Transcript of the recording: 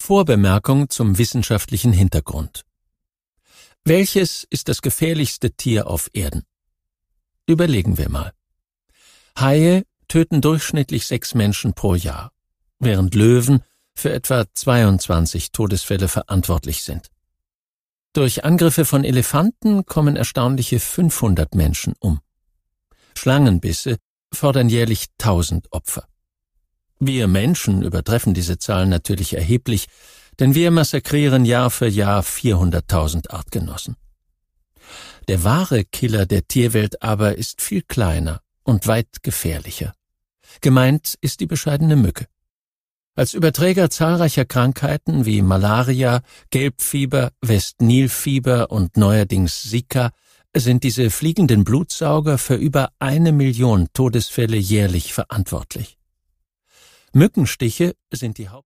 Vorbemerkung zum wissenschaftlichen Hintergrund. Welches ist das gefährlichste Tier auf Erden? Überlegen wir mal. Haie töten durchschnittlich 6 Menschen pro Jahr, während Löwen für etwa 22 Todesfälle verantwortlich sind. Durch Angriffe von Elefanten kommen erstaunliche 500 Menschen um. Schlangenbisse fordern jährlich 1000 Opfer. Wir Menschen übertreffen diese Zahlen natürlich erheblich, denn wir massakrieren Jahr für Jahr 400.000 Artgenossen. Der wahre Killer der Tierwelt aber ist viel kleiner und weit gefährlicher. Gemeint ist die bescheidene Mücke. Als Überträger zahlreicher Krankheiten wie Malaria, Gelbfieber, Westnilfieber und neuerdings Zika sind diese fliegenden Blutsauger für über 1 Million Todesfälle jährlich verantwortlich. Mückenstiche sind die